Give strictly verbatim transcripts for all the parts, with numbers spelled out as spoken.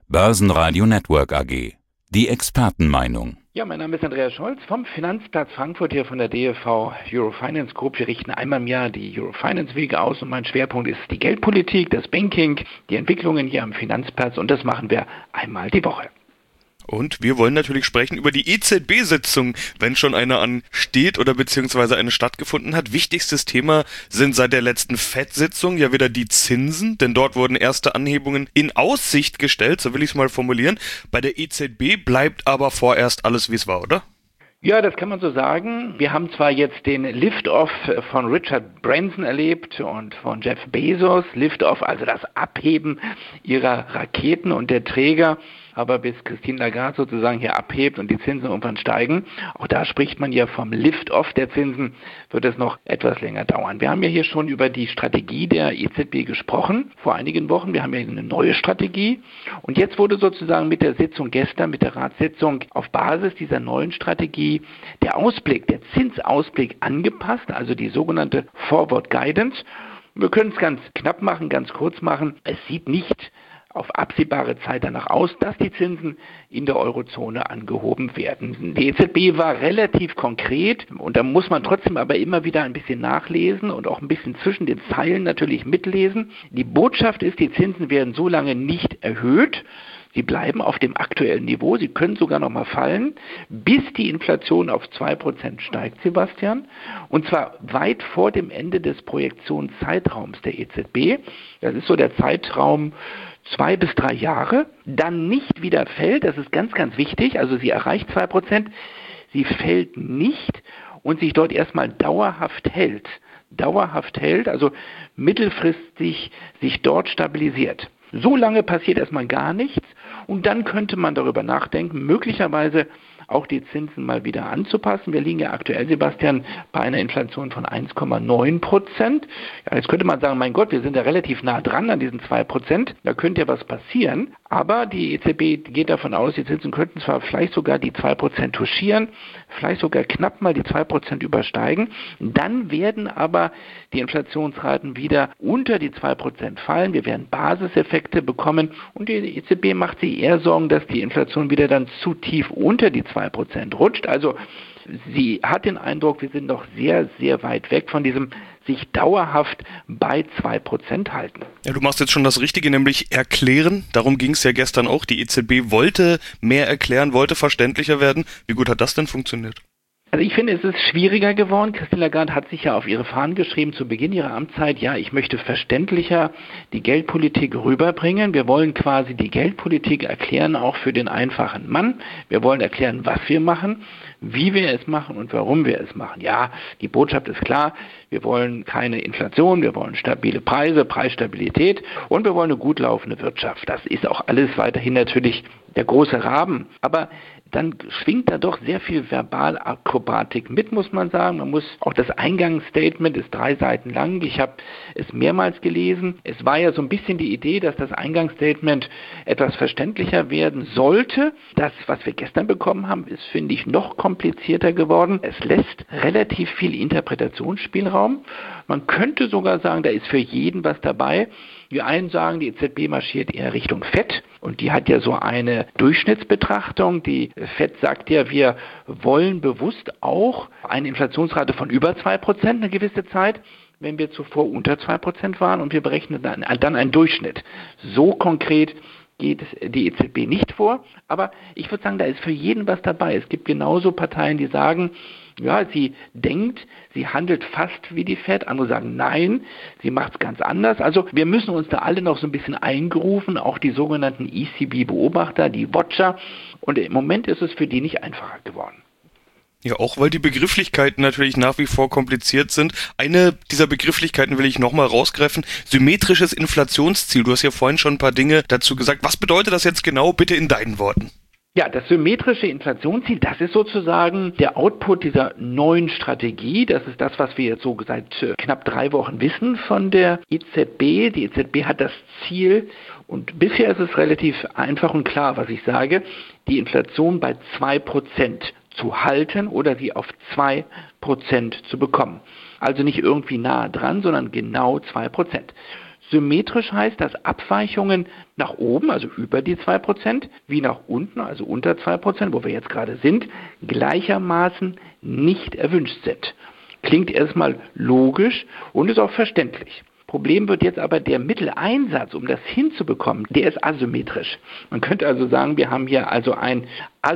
Börsenradio Network A G. Die Expertenmeinung. Ja, mein Name ist Andreas Scholz vom Finanzplatz Frankfurt hier von der D F V Eurofinance Group. Wir richten einmal im Jahr die Eurofinance-Wege aus und mein Schwerpunkt ist die Geldpolitik, das Banking, die Entwicklungen hier am Finanzplatz und das machen wir einmal die Woche. Und wir wollen natürlich sprechen über die E Z B-Sitzung, wenn schon eine ansteht oder beziehungsweise eine stattgefunden hat. Wichtigstes Thema sind seit der letzten F E D-Sitzung ja wieder die Zinsen, denn dort wurden erste Anhebungen in Aussicht gestellt, so will ich es mal formulieren. Bei der E Z B bleibt aber vorerst alles, wie es war, oder? Ja, das kann man so sagen. Wir haben zwar jetzt den Lift-Off von Richard Branson erlebt und von Jeff Bezos, Lift-Off, also das Abheben ihrer Raketen und der Träger, aber bis Christine Lagarde sozusagen hier abhebt und die Zinsen irgendwann steigen, auch da spricht man ja vom Lift-Off der Zinsen, wird es noch etwas länger dauern. Wir haben ja hier schon über die Strategie der E Z B gesprochen, vor einigen Wochen. Wir haben ja eine neue Strategie und jetzt wurde sozusagen mit der Sitzung gestern, mit der Ratssitzung auf Basis dieser neuen Strategie der Ausblick, der Zinsausblick angepasst, also die sogenannte Forward Guidance. Wir können es ganz knapp machen, ganz kurz machen. Es sieht nicht auf absehbare Zeit danach aus, dass die Zinsen in der Eurozone angehoben werden. Die E Z B war relativ konkret und da muss man trotzdem aber immer wieder ein bisschen nachlesen und auch ein bisschen zwischen den Zeilen natürlich mitlesen. Die Botschaft ist, die Zinsen werden so lange nicht erhöht. Sie bleiben auf dem aktuellen Niveau, sie können sogar noch mal fallen, bis die Inflation auf zwei Prozent steigt, Sebastian. Und zwar weit vor dem Ende des Projektionszeitraums der E Z B. Das ist so der Zeitraum zwei bis drei Jahre. Dann nicht wieder fällt, das ist ganz, ganz wichtig. Also sie erreicht zwei Prozent, sie fällt nicht und sich dort erstmal dauerhaft hält. Dauerhaft hält, also mittelfristig sich dort stabilisiert. So lange passiert erstmal gar nichts und dann könnte man darüber nachdenken, möglicherweise auch die Zinsen mal wieder anzupassen. Wir liegen ja aktuell, Sebastian, bei einer Inflation von eins Komma neun Prozent. Ja, jetzt könnte man sagen, mein Gott, wir sind ja relativ nah dran an diesen zwei Prozent. Da könnte ja was passieren. Aber die E Z B geht davon aus, die Zinsen könnten zwar vielleicht sogar die zwei Prozent touchieren, vielleicht sogar knapp mal die zwei Prozent übersteigen. Dann werden aber die Inflationsraten wieder unter die zwei Prozent fallen. Wir werden Basiseffekte bekommen und die E Z B macht sich eher Sorgen, dass die Inflation wieder dann zu tief unter die zwei Prozent rutscht. Also sie hat den Eindruck, wir sind noch sehr, sehr weit weg von diesem sich dauerhaft bei zwei Prozent halten. Ja, du machst jetzt schon das Richtige, nämlich erklären. Darum ging es ja gestern auch. Die E Z B wollte mehr erklären, wollte verständlicher werden. Wie gut hat das denn funktioniert? Also ich finde, es ist schwieriger geworden. Christine Lagarde hat sich ja auf ihre Fahnen geschrieben zu Beginn ihrer Amtszeit, ja, ich möchte verständlicher die Geldpolitik rüberbringen. Wir wollen quasi die Geldpolitik erklären, auch für den einfachen Mann. Wir wollen erklären, was wir machen, wie wir es machen und warum wir es machen. Ja, die Botschaft ist klar, wir wollen keine Inflation, wir wollen stabile Preise, Preisstabilität und wir wollen eine gut laufende Wirtschaft. Das ist auch alles weiterhin natürlich der große Rahmen. Aber dann schwingt da doch sehr viel Verbalakrobatik mit, muss man sagen. Man muss auch das Eingangsstatement ist drei Seiten lang. Ich habe es mehrmals gelesen. Es war ja so ein bisschen die Idee, dass das Eingangsstatement etwas verständlicher werden sollte. Das, was wir gestern bekommen haben, ist, finde ich, noch komplizierter geworden. Es lässt relativ viel Interpretationsspielraum. Man könnte sogar sagen, da ist für jeden was dabei. Die einen sagen, die E Z B marschiert eher Richtung F E D und die hat ja so eine Durchschnittsbetrachtung. Die F E D sagt ja, wir wollen bewusst auch eine Inflationsrate von über zwei Prozent eine gewisse Zeit, wenn wir zuvor unter zwei Prozent waren und wir berechnen dann, dann einen Durchschnitt. So konkret geht die E Z B nicht vor, aber ich würde sagen, da ist für jeden was dabei. Es gibt genauso Parteien, die sagen, ja, sie denkt, sie handelt fast wie die F E D. Andere sagen, nein, sie macht es ganz anders. Also wir müssen uns da alle noch so ein bisschen eingerufen, auch die sogenannten E C B-Beobachter, die Watcher. Und im Moment ist es für die nicht einfacher geworden. Ja, auch weil die Begrifflichkeiten natürlich nach wie vor kompliziert sind. Eine dieser Begrifflichkeiten will ich nochmal rausgreifen. Symmetrisches Inflationsziel. Du hast ja vorhin schon ein paar Dinge dazu gesagt. Was bedeutet das jetzt genau? Bitte in deinen Worten. Ja, das symmetrische Inflationsziel, das ist sozusagen der Output dieser neuen Strategie. Das ist das, was wir jetzt so seit knapp drei Wochen wissen von der E Z B. Die E Z B hat das Ziel, und bisher ist es relativ einfach und klar, was ich sage, die Inflation bei zwei Prozent zu halten oder sie auf zwei Prozent zu bekommen. Also nicht irgendwie nahe dran, sondern genau zwei Prozent. Symmetrisch heißt, dass Abweichungen nach oben, also über die zwei Prozent, wie nach unten, also unter zwei Prozent, wo wir jetzt gerade sind, gleichermaßen nicht erwünscht sind. Klingt erstmal logisch und ist auch verständlich. Problem wird jetzt aber der Mitteleinsatz, um das hinzubekommen, der ist asymmetrisch. Man könnte also sagen, wir haben hier also ein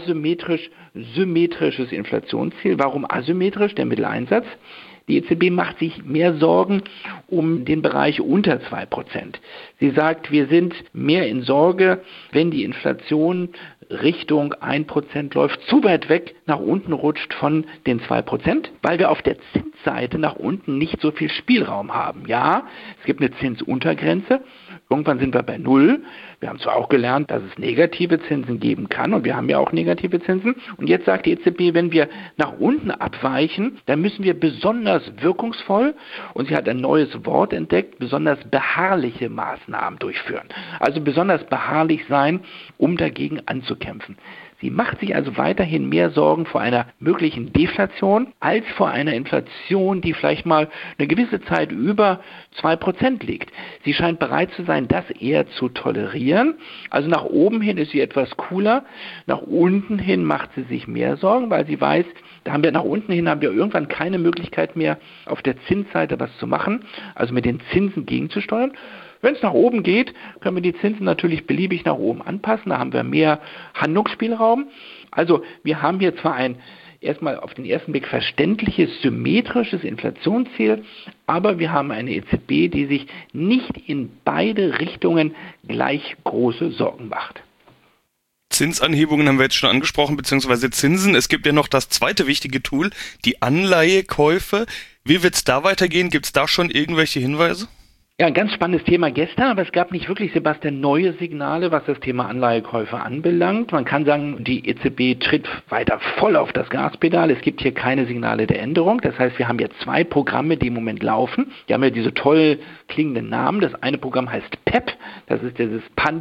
asymmetrisch-symmetrisches Inflationsziel. Warum asymmetrisch, der Mitteleinsatz? Die E Z B macht sich mehr Sorgen um den Bereich unter zwei Prozent. Sie sagt, wir sind mehr in Sorge, wenn die Inflation Richtung ein Prozent läuft, zu weit weg nach unten rutscht von den zwei Prozent, weil wir auf der Zinsseite nach unten nicht so viel Spielraum haben. Ja, es gibt eine Zinsuntergrenze. Irgendwann sind wir bei Null. Wir haben zwar auch gelernt, dass es negative Zinsen geben kann und wir haben ja auch negative Zinsen. Und jetzt sagt die E Z B, wenn wir nach unten abweichen, dann müssen wir besonders wirkungsvoll, und sie hat ein neues Wort entdeckt, besonders beharrliche Maßnahmen durchführen. Also besonders beharrlich sein, um dagegen anzukämpfen. Sie macht sich also weiterhin mehr Sorgen vor einer möglichen Deflation als vor einer Inflation, die vielleicht mal eine gewisse Zeit über zwei Prozent liegt. Sie scheint bereit zu sein, das eher zu tolerieren. Also nach oben hin ist sie etwas cooler, nach unten hin macht sie sich mehr Sorgen, weil sie weiß, da haben wir nach unten hin haben wir irgendwann keine Möglichkeit mehr, auf der Zinsseite was zu machen, also mit den Zinsen gegenzusteuern. Wenn es nach oben geht, können wir die Zinsen natürlich beliebig nach oben anpassen. Da haben wir mehr Handlungsspielraum. Also wir haben hier zwar ein erstmal auf den ersten Blick verständliches, symmetrisches Inflationsziel, aber wir haben eine E Z B, die sich nicht in beide Richtungen gleich große Sorgen macht. Zinsanhebungen haben wir jetzt schon angesprochen, beziehungsweise Zinsen. Es gibt ja noch das zweite wichtige Tool, die Anleihekäufe. Wie wird es da weitergehen? Gibt es da schon irgendwelche Hinweise? Ja, ein ganz spannendes Thema gestern, aber es gab nicht wirklich, Sebastian, neue Signale, was das Thema Anleihekäufe anbelangt. Man kann sagen, die E Z B tritt weiter voll auf das Gaspedal. Es gibt hier keine Signale der Änderung. Das heißt, wir haben jetzt zwei Programme, die im Moment laufen. Die haben ja diese toll klingenden Namen. Das eine Programm heißt P E P. Das ist dieses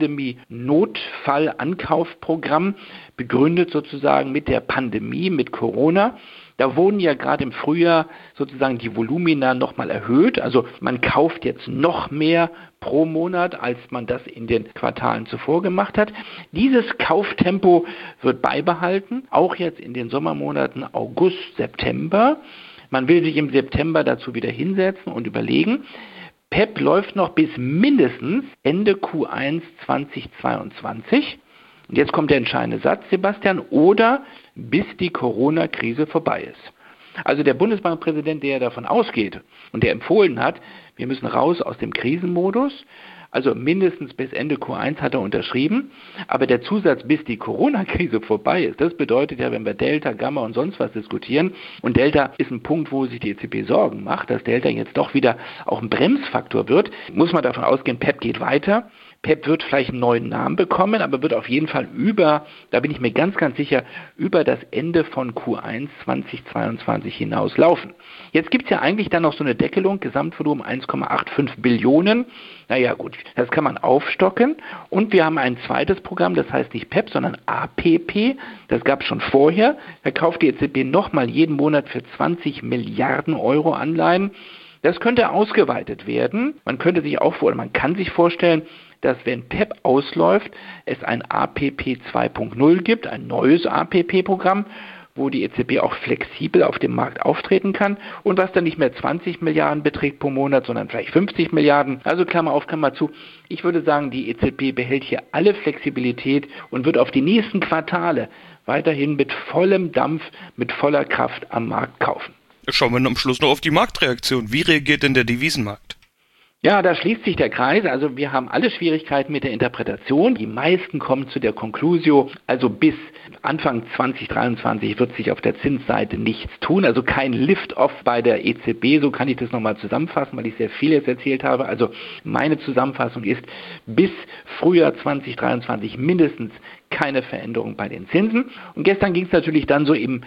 Pandemie-Notfall-Ankaufprogramm, begründet sozusagen mit der Pandemie, mit Corona. Da wurden ja gerade im Frühjahr sozusagen die Volumina nochmal erhöht. Also man kauft jetzt noch mehr pro Monat, als man das in den Quartalen zuvor gemacht hat. Dieses Kauftempo wird beibehalten, auch jetzt in den Sommermonaten August, September. Man will sich im September dazu wieder hinsetzen und überlegen. P E P läuft noch bis mindestens Ende Q eins zweitausendzweiundzwanzig. Und jetzt kommt der entscheidende Satz, Sebastian, oder bis die Corona-Krise vorbei ist. Also der Bundesbankpräsident, der davon ausgeht und der empfohlen hat, wir müssen raus aus dem Krisenmodus, also mindestens bis Ende Q eins hat er unterschrieben, aber der Zusatz, bis die Corona-Krise vorbei ist, das bedeutet ja, wenn wir Delta, Gamma und sonst was diskutieren, und Delta ist ein Punkt, wo sich die E Z B Sorgen macht, dass Delta jetzt doch wieder auch ein Bremsfaktor wird, muss man davon ausgehen, P E P geht weiter. P E P wird vielleicht einen neuen Namen bekommen, aber wird auf jeden Fall über, da bin ich mir ganz, ganz sicher, über das Ende von Q eins zweitausendzweiundzwanzig hinaus laufen. Jetzt gibt es ja eigentlich dann noch so eine Deckelung, Gesamtvolumen eins Komma fünfundachtzig Billionen. Naja gut, das kann man aufstocken. Und wir haben ein zweites Programm, das heißt nicht P E P, sondern A P P. Das gab es schon vorher. Da kauft die E Z B nochmal jeden Monat für zwanzig Milliarden Euro Anleihen. Das könnte ausgeweitet werden. Man könnte sich auch vor, oder man kann sich vorstellen, dass wenn P E P ausläuft, es ein A P P zwei Punkt null gibt, ein neues A P P-Programm, wo die E Z B auch flexibel auf dem Markt auftreten kann und was dann nicht mehr zwanzig Milliarden beträgt pro Monat, sondern vielleicht fünfzig Milliarden. Also Klammer auf, Klammer zu. Ich würde sagen, die E Z B behält hier alle Flexibilität und wird auf die nächsten Quartale weiterhin mit vollem Dampf, mit voller Kraft am Markt kaufen. Schauen wir am Schluss noch auf die Marktreaktion. Wie reagiert denn der Devisenmarkt? Ja, da schließt sich der Kreis. Also wir haben alle Schwierigkeiten mit der Interpretation. Die meisten kommen zu der Conclusio, also bis Anfang zwanzig dreiundzwanzig wird sich auf der Zinsseite nichts tun. Also kein Lift-Off bei der E Z B, so kann ich das nochmal zusammenfassen, weil ich sehr viel jetzt erzählt habe. Also meine Zusammenfassung ist, bis Frühjahr zwanzig dreiundzwanzig mindestens keine Veränderung bei den Zinsen. Und gestern ging es natürlich dann so im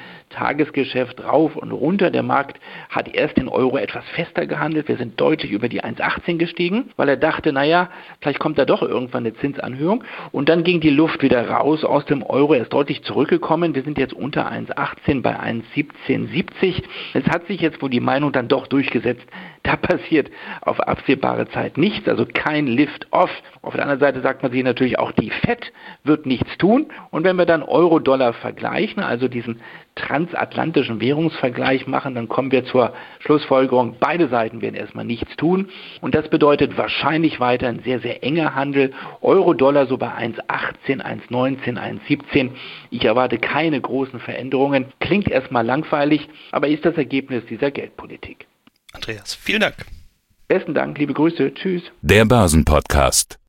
Tagesgeschäft rauf und runter. Der Markt hat erst den Euro etwas fester gehandelt. Wir sind deutlich über die eins Komma achtzig achtzehn gestiegen, weil er dachte, naja, vielleicht kommt da doch irgendwann eine Zinsanhöhung. Und dann ging die Luft wieder raus aus dem Euro. Er ist deutlich zurückgekommen. Wir sind jetzt unter eins Komma achtzehn bei eins Komma siebzehn siebzig. Es hat sich jetzt wohl die Meinung dann doch durchgesetzt, da passiert auf absehbare Zeit nichts, also kein Lift-Off. Auf der anderen Seite sagt man sich natürlich auch, die Fed wird nichts tun. Und wenn wir dann Euro-Dollar vergleichen, also diesen transatlantischen Währungsvergleich machen, dann kommen wir zur Schlussfolgerung, beide Seiten werden erstmal nichts tun. Und das bedeutet wahrscheinlich weiter ein sehr, sehr enger Handel. Euro-Dollar so bei eins Komma achtzehn, eins Komma neunzehn, eins Komma siebzehn. Ich erwarte keine großen Veränderungen. Klingt erstmal langweilig, aber ist das Ergebnis dieser Geldpolitik. Andreas, vielen Dank. Besten Dank, liebe Grüße, tschüss. Der Börsenpodcast.